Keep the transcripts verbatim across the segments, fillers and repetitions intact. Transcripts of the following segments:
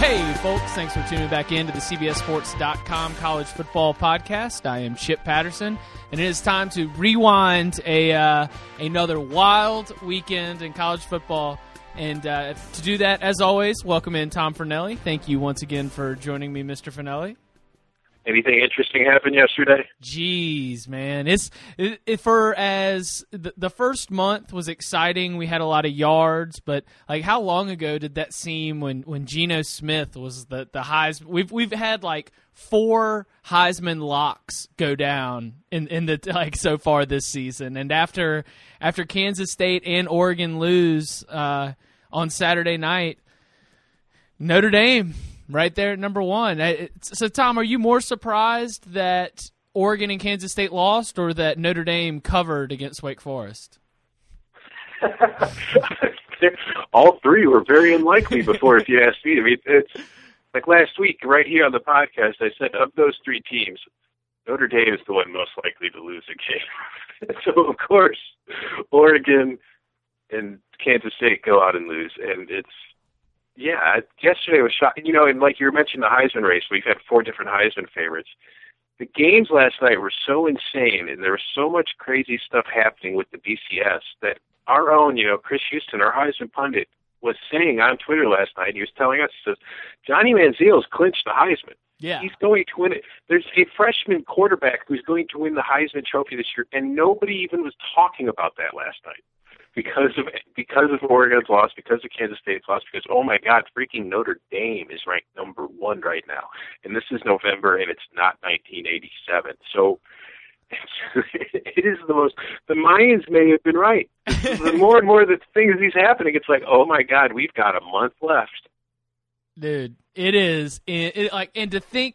Hey, folks, thanks for tuning back in to the C B S Sports dot com College Football Podcast. I am Chip Patterson, and it is time to rewind a uh, another wild weekend in college football. And uh, to do that, as always, welcome in Tom Fornelli. Thank you once again for joining me, Mister Fornelli. Anything interesting happened yesterday? Jeez, man. It's it, it, for as the, the first month was exciting. We had a lot of yards, but like how long ago did that seem when, when Geno Smith was the the Heisman? We've we've had like four Heisman locks go down in in the like so far this season, and after after Kansas State and Oregon lose uh, on Saturday night, Notre Dame. Right there at number one. So, Tom, are you more surprised that Oregon and Kansas State lost or that Notre Dame covered against Wake Forest? All three were very unlikely before, if you ask me. I mean, it's like last week, right here on the podcast, I said of those three teams, Notre Dame is the one most likely to lose a game. So, of course, Oregon and Kansas State go out and lose, and it's Yeah, yesterday was shocking. You know, and like you mentioned the Heisman race, we've had four different Heisman favorites. The games last night were so insane, and there was so much crazy stuff happening with the B C S that our own, you know, Chris Houston, our Heisman pundit, was saying on Twitter last night, he was telling us, he says, Johnny Manziel's clinched the Heisman. Yeah. He's going to win it. There's a freshman quarterback who's going to win the Heisman Trophy this year, and nobody even was talking about that last night. Because of because of Oregon's loss, because of Kansas State's loss, because, oh, my God, freaking Notre Dame is ranked number one right now. And this is November, and it's not nineteen eighty-seven. So it's, it is the most – the Mayans may have been right. The more and more that things these happening, it's like, oh, my God, we've got a month left. Dude, it is. It, it, like, and to think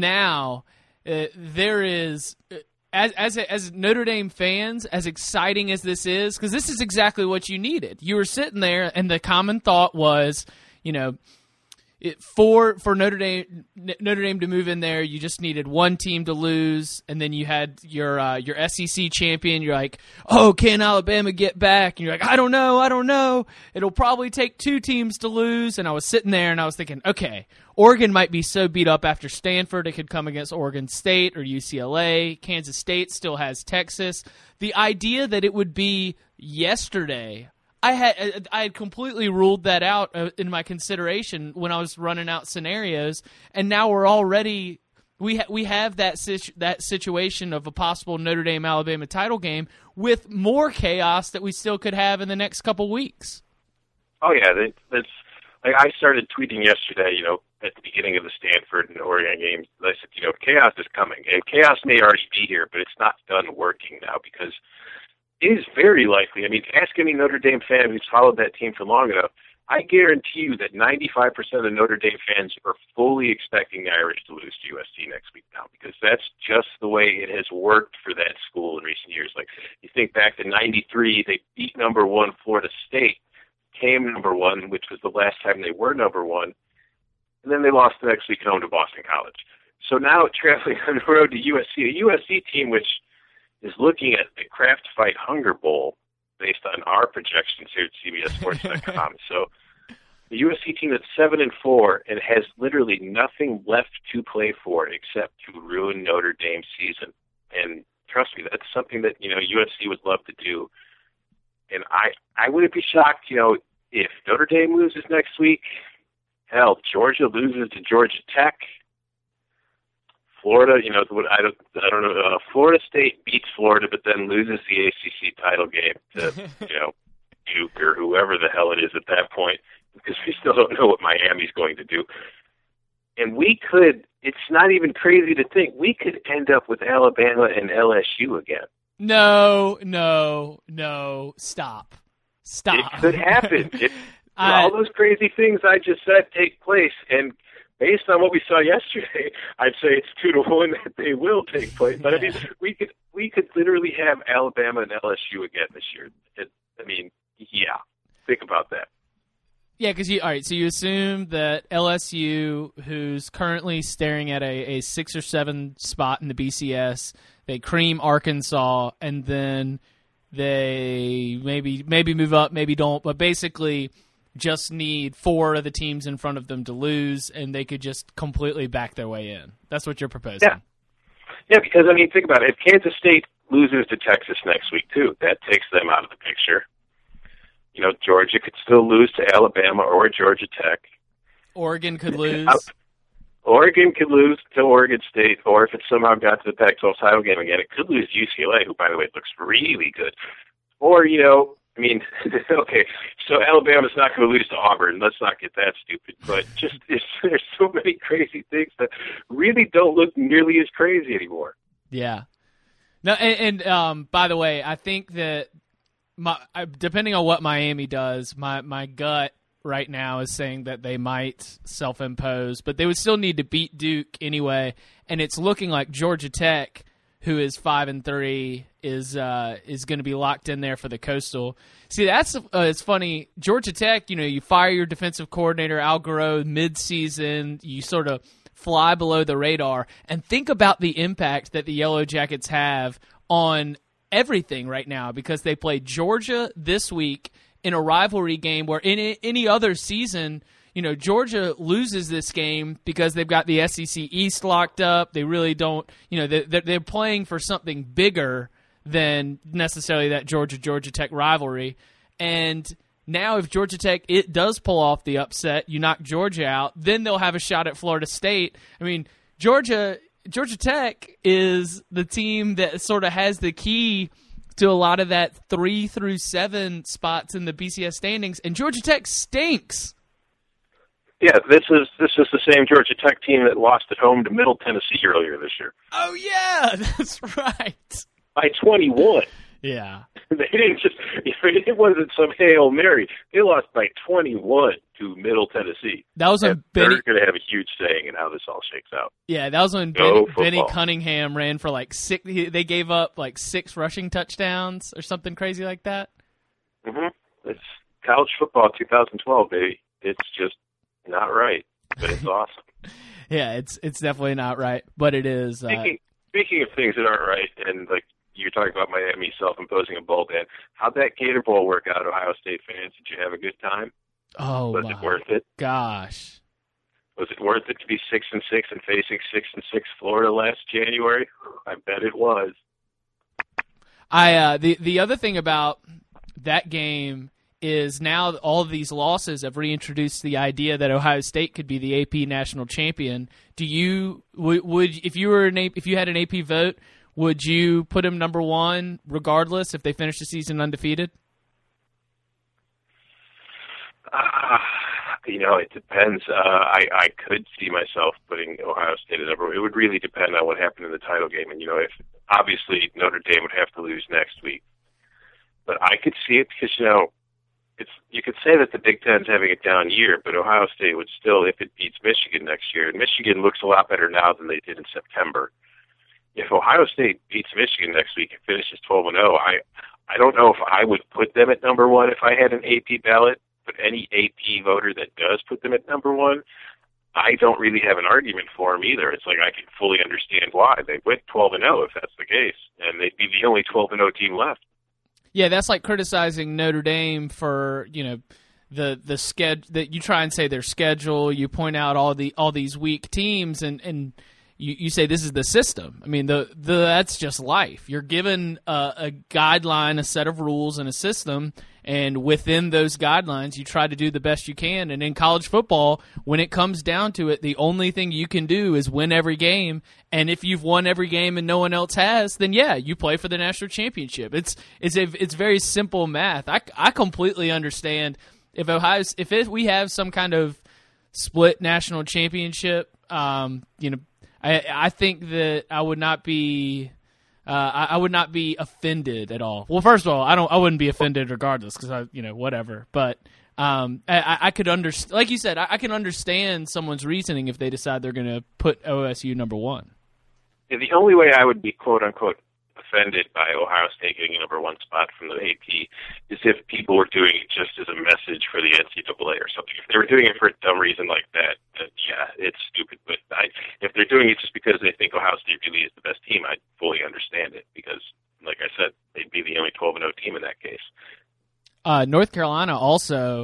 now uh, there is – As as as Notre Dame fans, as exciting as this is, because this is exactly what you needed. You were sitting there, and the common thought was, you know, it, for for Notre Dame Notre Dame to move in there, you just needed one team to lose, and then you had your uh, your S E C champion. You're like, oh, can Alabama get back? And you're like, I don't know, I don't know. It'll probably take two teams to lose. And I was sitting there, and I was thinking, okay, Oregon might be so beat up after Stanford it could come against Oregon State or U C L A. Kansas State still has Texas. The idea that it would be yesterday, I had I had completely ruled that out in my consideration when I was running out scenarios, and now we're already we ha- we have that situ- that situation of a possible Notre Dame Alabama title game with more chaos that we still could have in the next couple weeks. Oh yeah, that, that's like I started tweeting yesterday. You know, at the beginning of the Stanford and Oregon games, I said, you know, chaos is coming, and chaos may already be here, but it's not done working now because it is very likely. I mean, ask any Notre Dame fan who's followed that team for long enough. I guarantee you that ninety-five percent of Notre Dame fans are fully expecting the Irish to lose to U S C next week now, because that's just the way it has worked for that school in recent years. Like, you think back to ninety-three, they beat number one Florida State, came number one, which was the last time they were number one, and then they lost the next week home to Boston College. So now traveling on the road to U S C, a U S C team which is looking at the Kraft Fight Hunger Bowl based on our projections here at C B S Sports dot com. So the U S C team that's seven and four and has literally nothing left to play for except to ruin Notre Dame's season. And trust me, that's something that, you know, U S C would love to do. And I, I wouldn't be shocked, you know, if Notre Dame loses next week. Hell, Georgia loses to Georgia Tech. Florida, you know, I don't, I don't know. Uh, Florida State beats Florida, but then loses the A C C title game to, you know, Duke or whoever the hell it is at that point, because we still don't know what Miami's going to do. And we could, it's not even crazy to think, we could end up with Alabama and L S U again. No, no, no, stop. Stop. It could happen. It, I, all those crazy things I just said take place, and based on what we saw yesterday, I'd say it's two to one that they will take place. But I mean, we could we could literally have Alabama and L S U again this year. It, I mean, yeah, think about that. Yeah, because you all right. So you assume that L S U, who's currently staring at a, a six or seven spot in the B C S, they cream Arkansas, and then they maybe maybe move up, maybe don't. But basically, just need four of the teams in front of them to lose, and they could just completely back their way in. That's what you're proposing. Yeah, yeah. Because I mean, think about it. If Kansas State loses to Texas next week too, that takes them out of the picture. You know, Georgia could still lose to Alabama or Georgia Tech. Oregon could lose. Oregon could lose to Oregon State, or if it somehow got to the Pac twelve title game again, it could lose to U C L A, who, by the way, looks really good. Or, you know, I mean, okay, so Alabama's not going to lose to Auburn. Let's not get that stupid. But just there's, there's so many crazy things that really don't look nearly as crazy anymore. Yeah. No, and, and um, by the way, I think that my depending on what Miami does, my, my gut right now is saying that they might self-impose, but they would still need to beat Duke anyway. And it's looking like Georgia Tech, who is five and three, is uh, is going to be locked in there for the Coastal. See, that's uh, it's funny. Georgia Tech, you know, you fire your defensive coordinator Al Garreau mid-season, you sort of fly below the radar, and think about the impact that the Yellow Jackets have on everything right now, because they play Georgia this week in a rivalry game where in any other season, you know, Georgia loses this game because they've got the S E C East locked up. They really don't, you know, they're, they're playing for something bigger than necessarily that Georgia-Georgia Tech rivalry. And now if Georgia Tech, it does pull off the upset, you knock Georgia out, then they'll have a shot at Florida State. I mean, Georgia, Georgia Tech is the team that sort of has the key to a lot of that three through seven spots in the B C S standings, and Georgia Tech stinks. Yeah, this is this is the same Georgia Tech team that lost at home to Middle Tennessee earlier this year. Oh yeah, that's right. By twenty-one. Yeah. They didn't just it wasn't some Hail Mary. They lost by twenty-one to Middle Tennessee. That was when Benny, they're going to have a huge saying in how this all shakes out. Yeah, that was when Benny, Benny Cunningham ran for like six. They gave up like six rushing touchdowns or something crazy like that. Mm-hmm. It's college football twenty twelve, baby. It's just not right, but it's awesome. Yeah, it's it's definitely not right, but it is. Speaking, uh, speaking of things that aren't right, and like you're talking about Miami self-imposing a bowl ban, how'd that Gator Bowl work out, Ohio State fans? Did you have a good time? Oh, was my it worth it? Gosh, was it worth it to be six and six and facing six and six Florida last January? I bet it was. I uh, the the other thing about that game is now all of these losses have reintroduced the idea that Ohio State could be the A P national champion. Do you would, would if you were an A P, if you had an A P vote, would you put them number one regardless if they finish the season undefeated? Uh, you know, it depends. Uh, I, I could see myself putting Ohio State at number one. It would really depend on what happened in the title game. And, you know, if obviously Notre Dame would have to lose next week. But I could see it because, you know, it's you could say that the Big Ten's having a down year, but Ohio State would still, if it beats Michigan next year, and Michigan looks a lot better now than they did in September. If Ohio State beats Michigan next week and finishes twelve and oh, I I don't know if I would put them at number one if I had an A P ballot, but any A P voter that does put them at number one, I don't really have an argument for them either. It's like I can fully understand why. They went twelve and oh if that's the case, and they'd be the only twelve and oh team left. Yeah, that's like criticizing Notre Dame for, you know, the the sched that you try and say their schedule, you point out all the all these weak teams, and and you, you say this is the system. I mean, the, the that's just life. You're given a, a guideline, a set of rules, and a system, and within those guidelines, you try to do the best you can. And in college football, when it comes down to it, the only thing you can do is win every game. And if you've won every game and no one else has, then yeah, you play for the national championship. It's it's a it's very simple math. I, I completely understand if Ohio's if it, we have some kind of split national championship. Um, you know. I, I think that I would not be, uh, I, I would not be offended at all. Well, first of all, I don't, I wouldn't be offended regardless because I, you know, whatever. But um, I, I could understand, like you said, I, I can understand someone's reasoning if they decide they're going to put O S U number one. Yeah, the only way I would be quote unquote offended by Ohio State getting a number one spot from the A P is if people were doing it just as a message for the N C double A or something. If they were doing it for a dumb reason like that, then yeah, it's stupid. But I, if they're doing it just because they think Ohio State really is the best team, I fully understand it because, like I said, they'd be the only twelve and oh team in that case. Uh, North Carolina also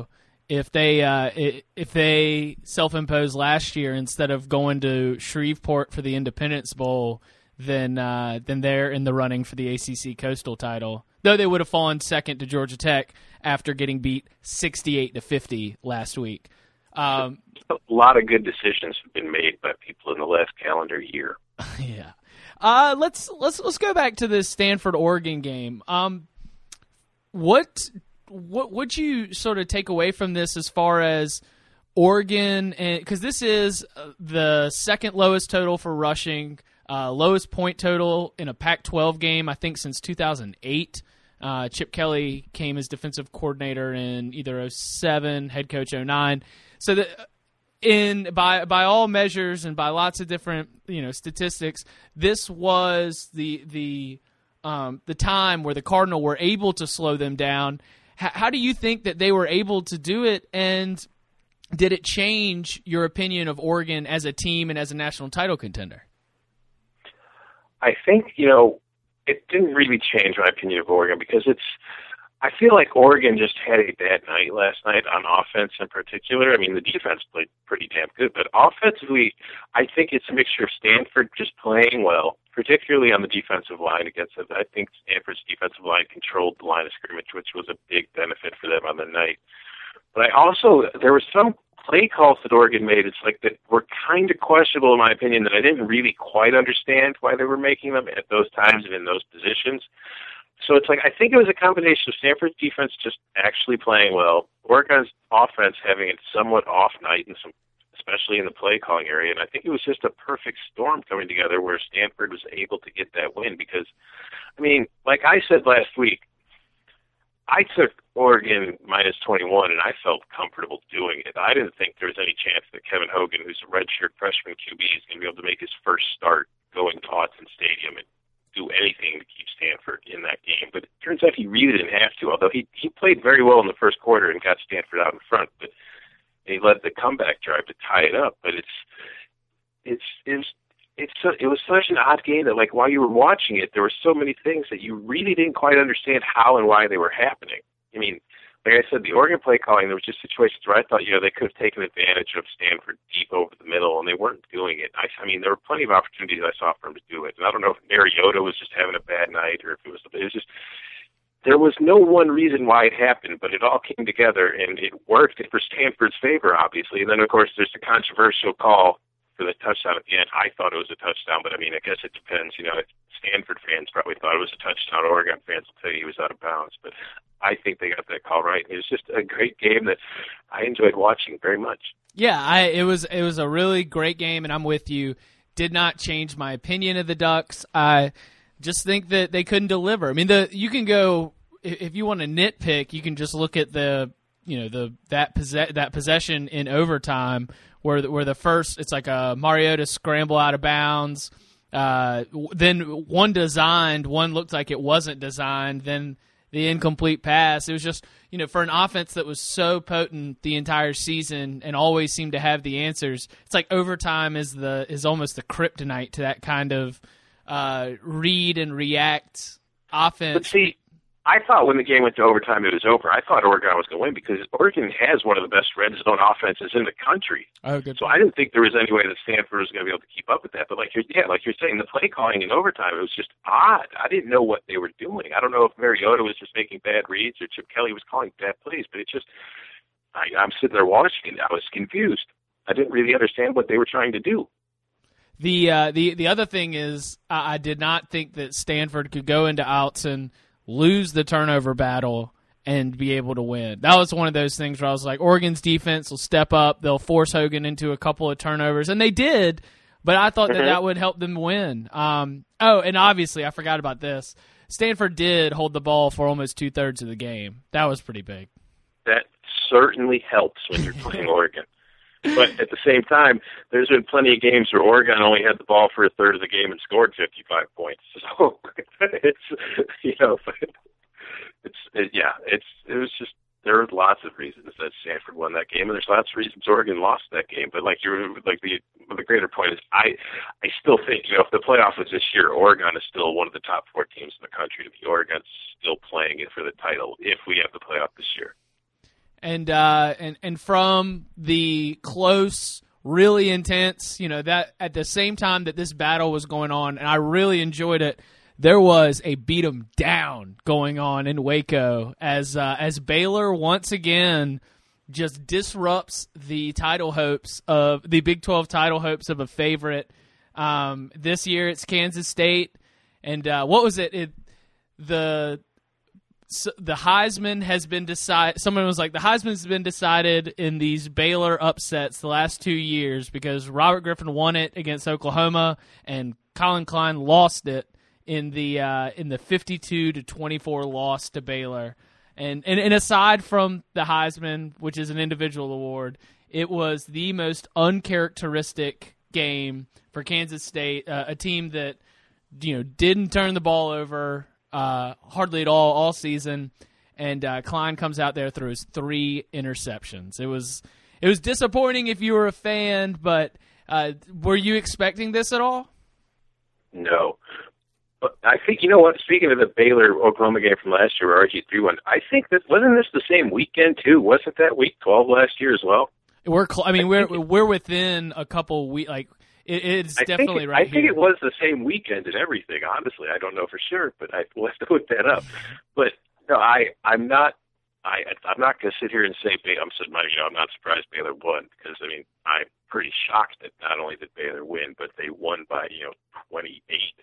if they uh, if they self-imposed last year instead of going to Shreveport for the Independence Bowl, then uh, then they're in the running for the A C C Coastal title. Though they would have fallen second to Georgia Tech after getting beat sixty-eight to fifty last week. Um, a lot of good decisions have been made by people in the last calendar year. Yeah. Uh, let's let's let's go back to this Stanford Oregon game. Um, what what would you sort of take away from this as far as Oregon, and because this is the second lowest total for rushing, uh, lowest point total in a Pac twelve game, I think, since two thousand eight. Uh, Chip Kelly came as defensive coordinator in either oh seven, head coach oh nine. So the, in by by all measures and by lots of different you know statistics, this was the the um, the time where the Cardinal were able to slow them down. H- how do you think that they were able to do it, and did it change your opinion of Oregon as a team and as a national title contender? I think, you know, it didn't really change my opinion of Oregon because it's, I feel like Oregon just had a bad night last night on offense in particular. I mean, the defense played pretty damn good, but offensively, I think it's a mixture of Stanford just playing well, particularly on the defensive line against it. I think Stanford's defensive line controlled the line of scrimmage, which was a big benefit for them on the night. But I also, there were some play calls that Oregon made, it's like that were kind of questionable in my opinion, that I didn't really quite understand why they were making them at those times and in those positions. So it's like, I think it was a combination of Stanford's defense just actually playing well, Oregon's offense having a somewhat off night, and some, especially in the play calling area. And I think it was just a perfect storm coming together where Stanford was able to get that win because, I mean, like I said last week, I took Oregon minus twenty-one, and I felt comfortable doing it. I didn't think there was any chance that Kevin Hogan, who's a redshirt freshman Q B, is going to be able to make his first start going to Autzen Stadium and do anything to keep Stanford in that game. But it turns out he really didn't have to, although he, he played very well in the first quarter and got Stanford out in front. But he led the comeback drive to tie it up. But it's it's it's it's so, it was such an odd game that, like, while you were watching it, there were so many things that you really didn't quite understand how and why they were happening. I mean, like I said, the Oregon play calling, there was just situations where I thought, you know, they could have taken advantage of Stanford deep over the middle, and they weren't doing it. I, I mean, there were plenty of opportunities I saw for them to do it. And I don't know if Mariota was just having a bad night or if it was, it was just, there was no one reason why it happened, but it all came together, and it worked for Stanford's favor, obviously. And then, of course, there's the controversial call for the touchdown at the end. I thought it was a touchdown, but I mean, I guess it depends. You know, Stanford fans probably thought it was a touchdown. Oregon fans will tell you he was out of bounds, but I think they got that call right. It was just a great game that I enjoyed watching very much. Yeah, I, it was it was a really great game, and I'm with you. Did not change my opinion of the Ducks. I just think that they couldn't deliver. I mean, the you can go if you want to nitpick, you can just look at the you know the that possess, that possession in overtime. Where the, where the first, it's like a Mariota scramble out of bounds. Uh, then one designed, one looked like it wasn't designed. Then the incomplete pass. It was just, you know, for an offense that was so potent the entire season and always seemed to have the answers. It's like overtime is the is almost the kryptonite to that kind of uh, read and react offense. But see, I thought when the game went to overtime it was over. I thought Oregon was going to win because Oregon has one of the best red zone offenses in the country. Oh, good. So I didn't think there was any way that Stanford was going to be able to keep up with that. But like you're, yeah, like you're saying, the play calling in overtime, it was just odd. I didn't know what they were doing. I don't know if Mariota was just making bad reads or Chip Kelly was calling bad plays, but it just, I, I'm sitting there watching it. I was confused. I didn't really understand what they were trying to do. The uh, the the other thing is, I, I did not think that Stanford could go into Autzen, lose the turnover battle, and be able to win. That was one of those things where I was like, Oregon's defense will step up. They'll force Hogan into a couple of turnovers, and they did, but I thought mm-hmm. that that would help them win. Um, oh, and obviously, I forgot about this. Stanford did hold the ball for almost two-thirds of the game. That was pretty big. That certainly helps when you're playing Oregon. But at the same time, there's been plenty of games where Oregon only had the ball for a third of the game and scored fifty-five points. So it's, you know, it's it, yeah, it's it was just there were lots of reasons that Stanford won that game, and there's lots of reasons Oregon lost that game. But like you're like the the greater point is, I I still think, you know, if the playoff was this year, Oregon is still one of the top four teams in the country. To be Oregon's still playing it for the title if we have the playoff this year. and uh, and and from the close, really intense, you know, that at the same time that this battle was going on, and I really enjoyed it. There was a beat 'em down going on in Waco as uh, as Baylor once again just disrupts the title hopes of the Big twelve title hopes of a favorite. Um, this year it's Kansas State, and uh, what was it? It the so the Heisman has been decided. Someone was like, the Heisman has been decided in these Baylor upsets the last two years because Robert Griffin won it against Oklahoma and Colin Klein lost it in the uh, in the fifty-two to twenty-four loss to Baylor. And, and and aside from the Heisman, which is an individual award, it was the most uncharacteristic game for Kansas State, uh, a team that you know didn't turn the ball over uh, hardly at all all season. And uh, Klein comes out there throws three interceptions. It was it was disappointing if you were a fan, but uh, were you expecting this at all? No. I think, you know what, speaking of the Baylor-Oklahoma game from last year, where R G three won, I think that, wasn't this the same weekend, too? Wasn't that week twelve last year as well? We're, cl- I mean, I we're we're within a couple weeks, like, it, it's I definitely it, right I here. think it was the same weekend and everything, honestly. I don't know for sure, but I will have to look that up. But, no, I, I'm not, I, I'm not going to sit here and say, I'm, you know, I'm not surprised Baylor won, because, I mean, I'm pretty shocked that not only did Baylor win, but they won by, you know, twenty-eight.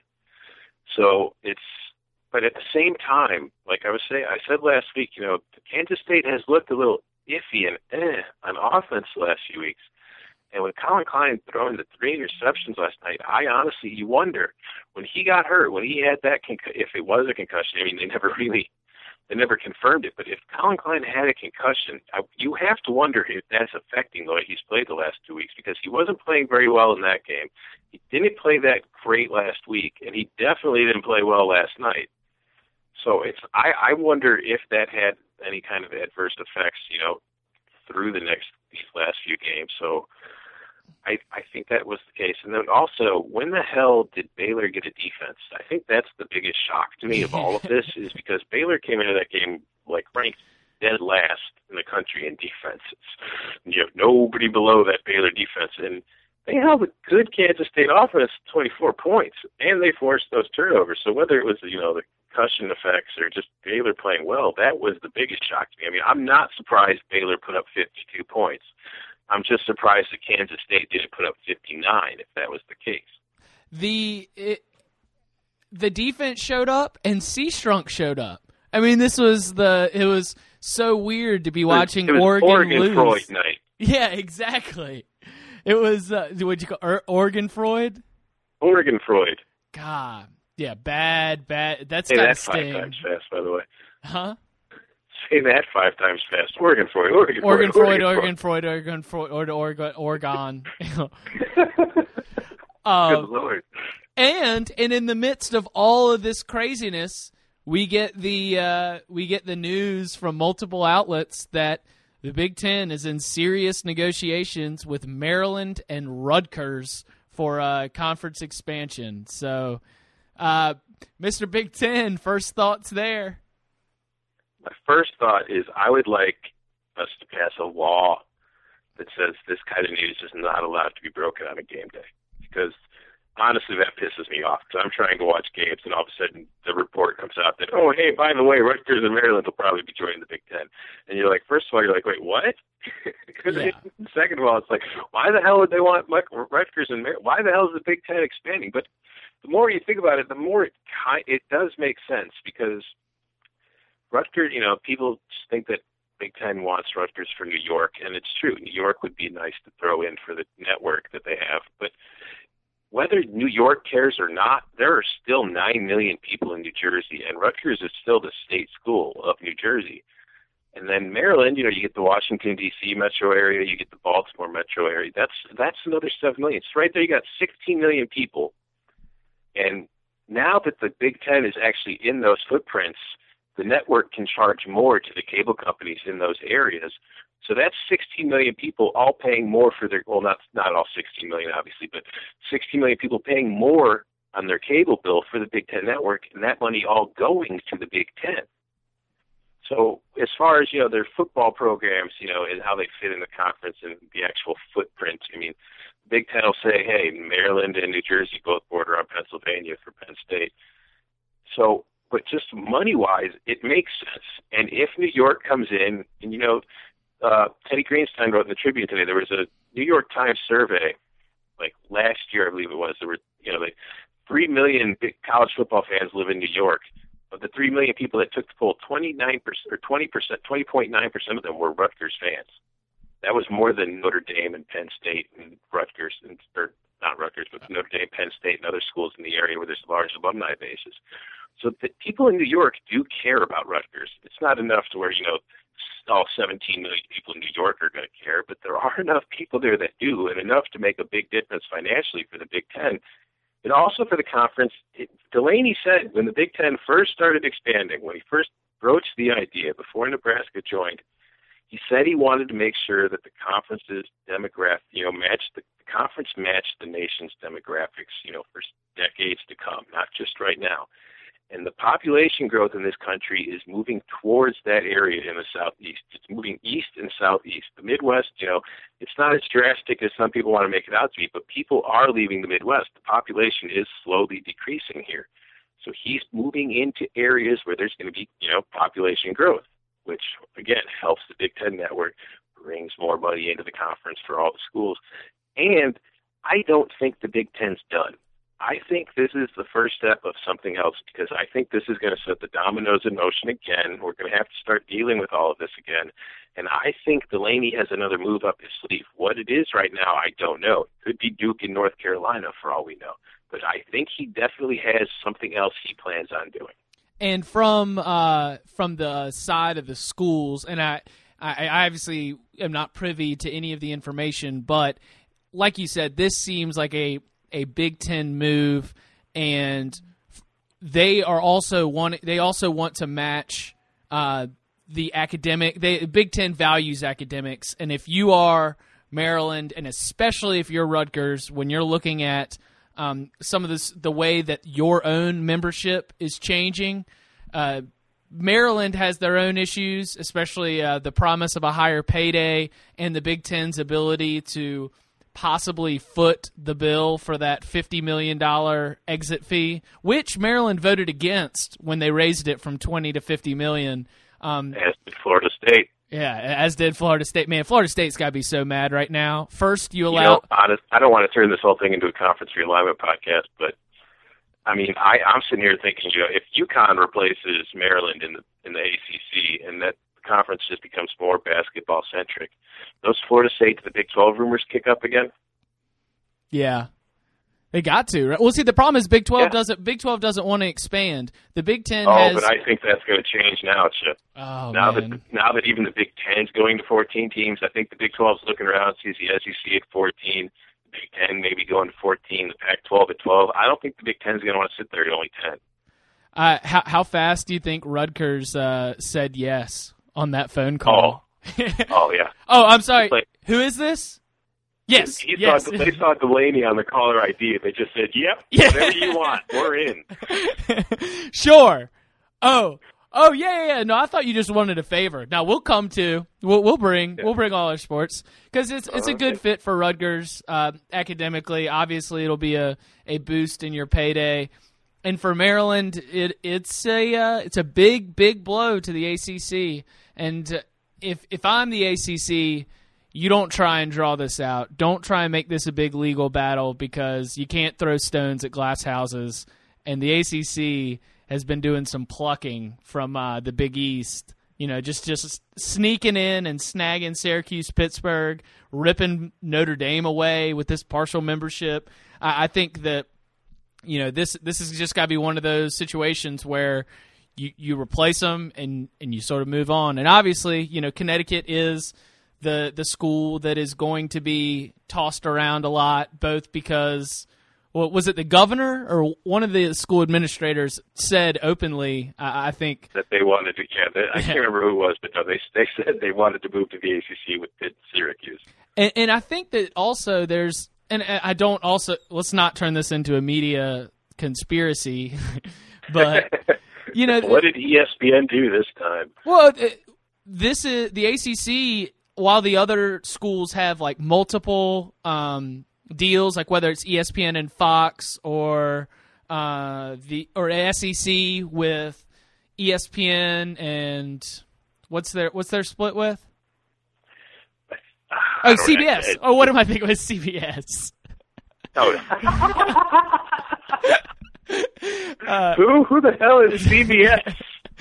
So it's, but at the same time, like I was saying, I said last week, you know, Kansas State has looked a little iffy and eh on offense the last few weeks. And with Colin Klein throwing the three interceptions last night, I honestly, you wonder, when he got hurt, when he had that, conc- if it was a concussion, I mean, they never really, they never confirmed it, but if Colin Klein had a concussion, I, you have to wonder if that's affecting the way he's played the last two weeks, because he wasn't playing very well in that game. He didn't play that great last week, and he definitely didn't play well last night. So it's I, I wonder if that had any kind of adverse effects, you know, through the next these last few games. So I I think that was the case. And then also, when the hell did Baylor get a defense? I think that's the biggest shock to me of all of this, is because Baylor came into that game like ranked dead last in the country in defenses. You have nobody below that Baylor defense, and they held a good Kansas State offense to twenty-four points, and they forced those turnovers. So whether it was, you know, the concussion effects or just Baylor playing well, that was the biggest shock to me. I mean, I'm not surprised Baylor put up fifty-two points. I'm just surprised that Kansas State didn't put up fifty-nine, if that was the case. The it, the defense showed up, and C-Strunk showed up. I mean, this was the it was so weird to be watching it was Oregon, Oregon lose. Freud night. Yeah, exactly. It was, uh, what'd you call or- Oregon Freud? Oregon Freud. God. Yeah, bad, bad. That's Say got that to five sting. times fast, by the way. Huh? Say that five times fast. Oregon Freud, Oregon, Oregon Freud, Freud, Oregon Freud, Oregon Freud, Oregon, Oregon. Good um, Lord. And and in the midst of all of this craziness, we get the uh, we get the news from multiple outlets that the Big Ten is in serious negotiations with Maryland and Rutgers for uh, conference expansion. So, uh, Mister Big Ten, first thoughts there? My first thought is I would like us to pass a law that says this kind of news is not allowed to be broken on a game day. Because, honestly, that pisses me off. Because I'm trying to watch games, and all of a sudden the report comes out that, oh, hey, by the way, Rutgers and Maryland will probably be joining the Big Ten. And you're like, first of all, you're like, wait, what? Yeah. Second of all, it's like, why the hell would they want Rutgers and Maryland? Why the hell is the Big Ten expanding? But the more you think about it, the more it, it does make sense, because Rutgers, you know, people just think that Big Ten wants Rutgers for New York, and it's true. New York would be nice to throw in for the network that they have, but whether New York cares or not, there are still nine million people in New Jersey, and Rutgers is still the state school of New Jersey. And then Maryland, you know, you get the Washington, D C metro area, you get the Baltimore metro area. That's that's another seven million. So right there you got sixteen million people. And now that the Big Ten is actually in those footprints, the network can charge more to the cable companies in those areas. So that's sixteen million people all paying more for their, well, not not all sixteen million, obviously, but sixteen million people paying more on their cable bill for the Big Ten network, and that money all going to the Big Ten. So as far as, you know, their football programs, you know, and how they fit in the conference and the actual footprint, I mean, Big Ten will say, hey, Maryland and New Jersey both border on Pennsylvania for Penn State. So, but just money-wise, it makes sense. And if New York comes in, and, you know, uh, Teddy Greenstein wrote in the Tribune today, there was a New York Times survey, like last year, I believe it was, there were, you know, like three million big college football fans live in New York. Of the three million people that took the poll, twenty-nine percent or twenty percent, twenty point nine percent of them were Rutgers fans. That was more than Notre Dame and Penn State and Rutgers, and, or not Rutgers, but Notre Dame, Penn State, and other schools in the area where there's large alumni bases. So the people in New York do care about Rutgers. It's not enough to where, you know, all seventeen million people in New York are going to care, but there are enough people there that do, and enough to make a big difference financially for the Big Ten. And also for the conference, it, Delaney said when the Big Ten first started expanding, when he first broached the idea before Nebraska joined, he said he wanted to make sure that the conference's demographic, you know, matched the, the conference matched the nation's demographics, you know, for decades to come, not just right now. And the population growth in this country is moving towards that area in the southeast. It's moving east and southeast. The Midwest, you know, it's not as drastic as some people want to make it out to be, but people are leaving the Midwest. The population is slowly decreasing here. So he's moving into areas where there's going to be, you know, population growth, which, again, helps the Big Ten network, brings more money into the conference for all the schools. And I don't think the Big Ten's done. I think this is the first step of something else, because I think this is going to set the dominoes in motion again. We're going to have to start dealing with all of this again. And I think Delaney has another move up his sleeve. What it is right now, I don't know. It could be Duke in North Carolina for all we know. But I think he definitely has something else he plans on doing. And from uh, from the side of the schools, and I, I obviously am not privy to any of the information, but like you said, this seems like a a Big Ten move, and they are also want they also want to match uh, the academic. They Big Ten values academics, and if you are Maryland, and especially if you're Rutgers, when you're looking at um, some of this, the way that your own membership is changing, uh, Maryland has their own issues, especially uh, the promise of a higher payday and the Big Ten's ability to possibly foot the bill for that fifty million dollars exit fee, which Maryland voted against when they raised it from twenty to fifty million dollars. Um, as did Florida State. Yeah, as did Florida State. Man, Florida State's got to be so mad right now. First, you allow... You know, honest, I don't want to turn this whole thing into a conference realignment podcast, but, I mean, I, I'm sitting here thinking, you know, if UConn replaces Maryland in the in the A C C and that conference just becomes more basketball-centric, those Florida State to the Big twelve rumors kick up again? Yeah. They got to, right? Well, see, the problem is Big twelve yeah. doesn't Big twelve doesn't want to expand. The Big Ten oh, has... but I think that's going to change now, Chip. Oh, now man. that now that even the Big Ten's going to fourteen teams, I think the Big twelve's looking around, sees the S E C at fourteen, the Big Ten maybe going to fourteen, the Pac twelve at twelve. I don't think the Big Ten's going to want to sit there at only ten. Uh, how, how fast do you think Rutgers uh, said yes on that phone call? Oh, oh yeah. Oh, I'm sorry. Like, who is this? Yes. He yes. Saw, they saw Delaney on the caller I D. They just said, yep, yeah. whatever you want, we're in. Sure. Oh. Oh, yeah, yeah, yeah. No, I thought you just wanted a favor. Now, we'll come to, we'll, we'll bring yeah. we'll bring all our sports, because it's it's a good fit for Rutgers uh, academically. Obviously, it'll be a, a boost in your payday. And for Maryland, it it's a uh, it's a big, big blow to the A C C. And if if I'm the A C C, you don't try and draw this out. Don't try and make this a big legal battle, because you can't throw stones at glass houses. And the A C C has been doing some plucking from uh, the Big East. You know, just, just sneaking in and snagging Syracuse, Pittsburgh, ripping Notre Dame away with this partial membership. I, I think that, you know, this this has just got to be one of those situations where you, you replace them and, and you sort of move on. And obviously, you know, Connecticut is the the school that is going to be tossed around a lot, both because, well, was it the governor or one of the school administrators said openly, I, I think, that they wanted to, yeah, they, I can't remember who it was, but no, they, they said they wanted to move to the A C C with Pitt, Syracuse. And, and I think that also there's, and I don't also, let's not turn this into a media conspiracy, but you know, what did E S P N do this time? Well, this is the A C C. While the other schools have like multiple um, deals, like whether it's E S P N and Fox or uh, the or S E C with E S P N and what's their what's their split with? Oh, C B S. Oh, what am I thinking with C B S? Oh. uh, who who the hell is C B S?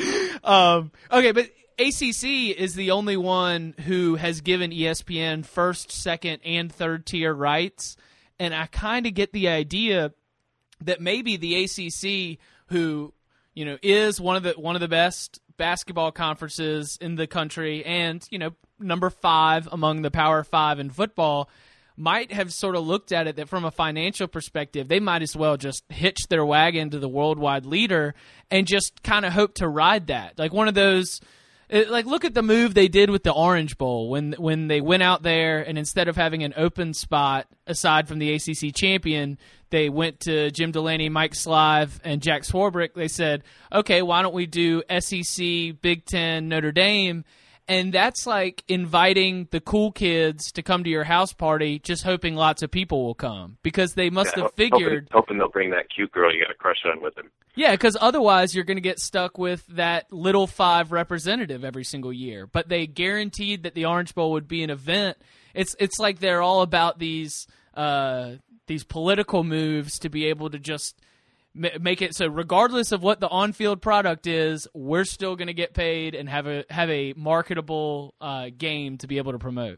um, okay, but A C C is the only one who has given E S P N first, second, and third tier rights, and I kind of get the idea that maybe the A C C, who you know is one of the one of the best basketball conferences in the country, and you know number five among the Power Five in football, might have sort of looked at it that from a financial perspective, they might as well just hitch their wagon to the worldwide leader and just kind of hope to ride that. Like one of those, like look at the move they did with the Orange Bowl when when they went out there and instead of having an open spot aside from the A C C champion, they went to Jim Delaney, Mike Slive, and Jack Swarbrick. They said, okay, why don't we do S E C, Big Ten, Notre Dame? And that's like inviting the cool kids to come to your house party, just hoping lots of people will come because they must yeah, have figured. Hoping, hoping they'll bring that cute girl you got a crush on with them. Yeah, because otherwise you're going to get stuck with that little five representative every single year. But they guaranteed that the Orange Bowl would be an event. It's it's like they're all about these uh, these political moves to be able to just make it so regardless of what the on-field product is, we're still going to get paid and have a have a marketable uh, game to be able to promote.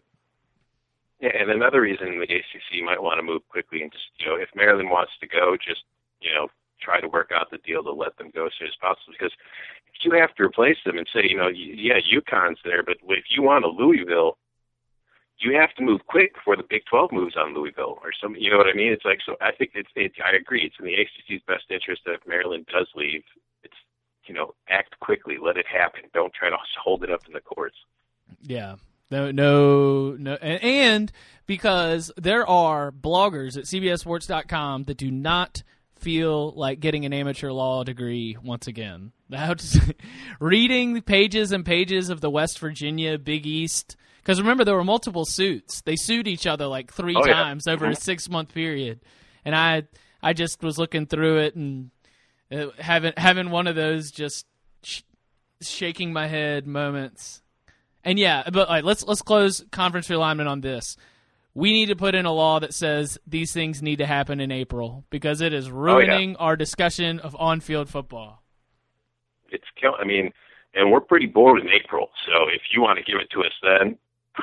Yeah, and another reason the A C C might want to move quickly and just, you know, if Maryland wants to go, just, you know, try to work out the deal to let them go as soon as possible. Because if you have to replace them and say, you know, yeah, UConn's there, but if you want a Louisville, you have to move quick before the Big twelve moves on Louisville or some, you know what I mean? It's like, so I think it's, it, I agree. It's in the A C C's best interest that if Maryland does leave, it's, you know, act quickly, let it happen. Don't try to hold it up in the courts. Yeah. No, no, no. And, and because there are bloggers at C B S Sports dot com that do not feel like getting an amateur law degree once again. That's reading pages and pages of the West Virginia Big East. Because remember, there were multiple suits. They sued each other like three oh, times yeah. over a six-month period. And I I just was looking through it and uh, having, having one of those just sh- shaking my head moments. And yeah, but like, let's let's close conference realignment on this. We need to put in a law that says these things need to happen in April because it is ruining oh, yeah. our discussion of on-field football. It's kill. I mean, and we're pretty bored in April. So if you want to give it to us then,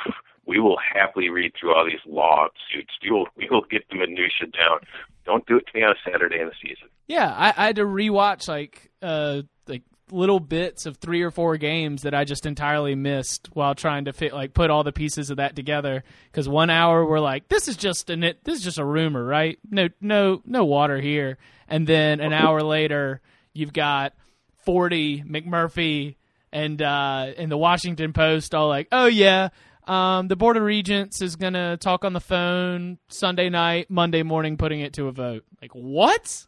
we will happily read through all these lawsuits. We will we will get the minutia down. Don't do it to me on a Saturday in the season. Yeah, I, I had to rewatch like uh like little bits of three or four games that I just entirely missed while trying to fit like put all the pieces of that together. Because one hour we're like, this is just an this is just a rumor, right? No no no water here. And then an hour later, you've got forty McMurphy and uh and the Washington Post all like, oh yeah. Um, the Board of Regents is going to talk on the phone Sunday night, Monday morning, putting it to a vote. Like, what?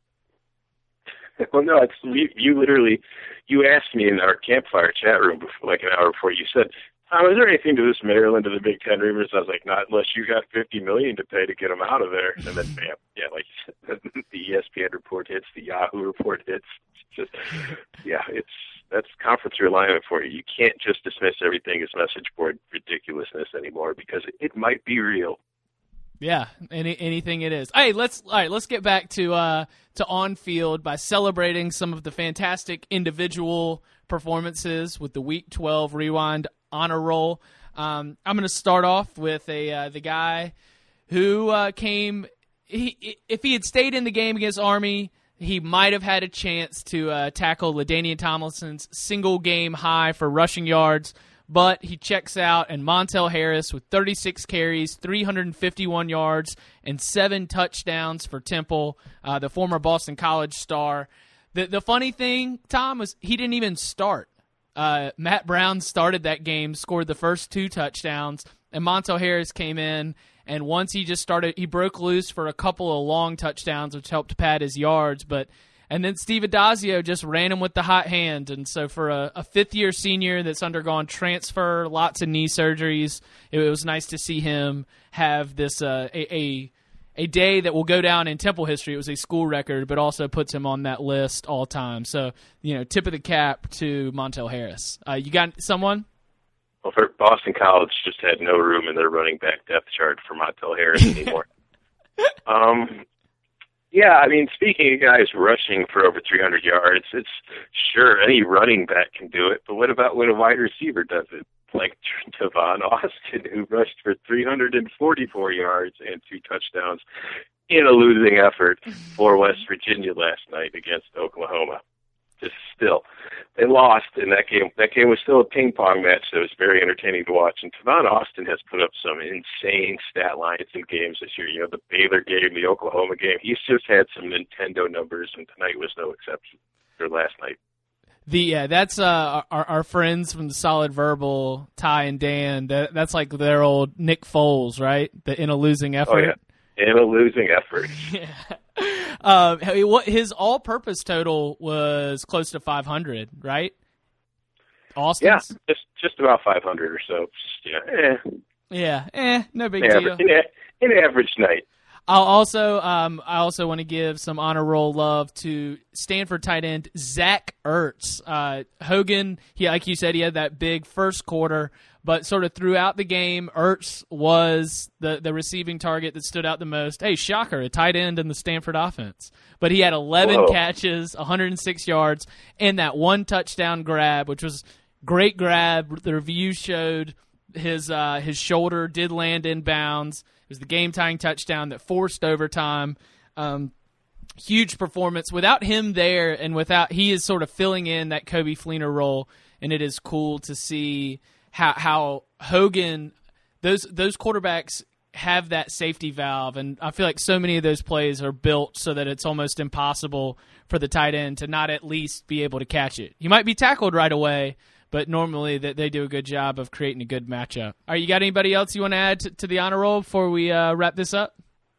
Well, no, it's you, you literally, you asked me in our campfire chat room before, like an hour before you said, Tom, is there anything to this Maryland to the Big Ten rumors? I was like, not unless you got fifty million dollars to pay to get them out of there. And then, bam, yeah, like the E S P N report hits, the Yahoo report hits. It's just, yeah, it's, that's conference realignment for you. You can't just dismiss everything as message board ridiculousness anymore because it, it might be real. Yeah, any anything it is. Hey, let's all right. Let's get back to uh, to on field by celebrating some of the fantastic individual performances with the Week twelve Rewind honor roll. Um, I'm going to start off with a uh, the guy who uh, came. He, if he had stayed in the game against Army, he might have had a chance to uh, tackle LaDainian Tomlinson's single game high for rushing yards, but he checks out, and Montel Harris with thirty-six carries, three hundred fifty-one yards, and seven touchdowns for Temple, uh, the former Boston College star. The the funny thing, Tom, was he didn't even start. Uh, Matt Brown started that game, scored the first two touchdowns, and Montel Harris came in. And once he just started, he broke loose for a couple of long touchdowns, which helped pad his yards. But And then Steve Adazio just ran him with the hot hand. And so for a, a fifth-year senior that's undergone transfer, lots of knee surgeries, it, it was nice to see him have this uh, a, a a day that will go down in Temple history. It was a school record, but also puts him on that list all time. So, you know, tip of the cap to Montel Harris. Uh, you got someone? Well, for Boston College just had no room in their running back depth chart for Montel Harris anymore. um. Yeah, I mean, speaking of guys rushing for over three hundred yards, it's sure any running back can do it, but what about when a wide receiver does it? Like Tavon Austin, who rushed for three hundred forty-four yards and two touchdowns in a losing effort for West Virginia last night against Oklahoma. Just still, they lost in that game. That game was still a ping pong match, so it was very entertaining to watch. And Tavon Austin has put up some insane stat lines in games this year. You know, the Baylor game, the Oklahoma game. He's just had some Nintendo numbers, and tonight was no exception. Or last night. The yeah, that's uh, our our friends from the Solid Verbal, Ty and Dan. That, that's like their old Nick Foles, right? The in a losing effort. Oh, yeah. In a losing effort. yeah. Uh, what his all-purpose total was close to five hundred, right? Austin's? Yeah, just just about five hundred or so. Just, yeah, eh. Yeah, eh, no big an deal. Average, an, an average night. I'll also, um, I also want to give some honor roll love to Stanford tight end Zach Ertz. Uh, Hogan, he like you said, he had that big first quarter, but sort of throughout the game, Ertz was the the receiving target that stood out the most. Hey, shocker, a tight end in the Stanford offense. But he had eleven Whoa. catches, one hundred six yards, and that one touchdown grab, which was great grab. The review showed his uh, his shoulder did land in bounds. It was the game-tying touchdown that forced overtime. Um, huge performance. Without him there and without – he is sort of filling in that Kobe Fleener role, and it is cool to see how, how Hogan – those those quarterbacks have that safety valve, and I feel like so many of those plays are built so that it's almost impossible for the tight end to not at least be able to catch it. He might be tackled right away, but normally they, they do a good job of creating a good matchup. All right, you got anybody else you want to add to, to the honor roll before we uh, wrap this up?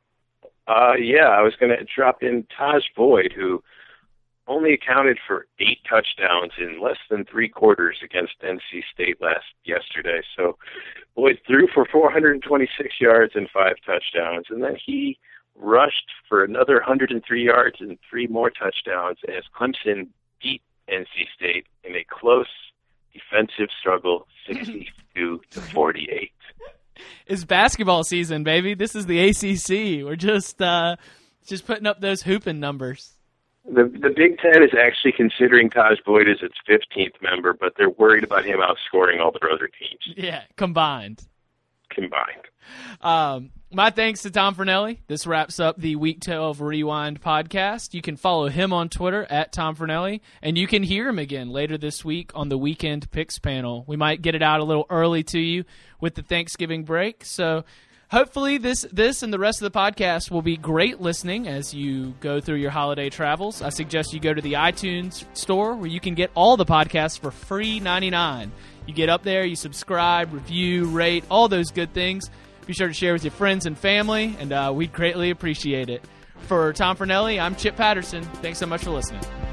Uh, yeah, I was going to drop in Taj Boyd, who only accounted for eight touchdowns in less than three quarters against N C State last yesterday. So Boyd threw for four hundred twenty-six yards and five touchdowns, and then he rushed for another one hundred three yards and three more touchdowns as Clemson beat N C State in a close defensive struggle, sixty-two to forty-eight. It's basketball season, baby. This is the A C C. We're just uh, just putting up those hooping numbers. The the Big Ten is actually considering Taj Boyd as its fifteenth member, but they're worried about him outscoring all their other teams. Yeah, combined. Combined. Um, my thanks to Tom Fornelli. This wraps up the Week twelve Rewind podcast. You can follow him on Twitter at Tom Fornelli, and you can hear him again later this week on the Weekend Picks panel. We might get it out a little early to you with the Thanksgiving break, so hopefully this this and the rest of the podcast will be great listening as you go through your holiday travels. I suggest you go to the iTunes store where you can get all the podcasts for free ninety-nine. You get up there, you subscribe, review, rate, all those good things. Be sure to share with your friends and family, and uh, we'd greatly appreciate it. For Tom Fornelli, I'm Chip Patterson. Thanks so much for listening.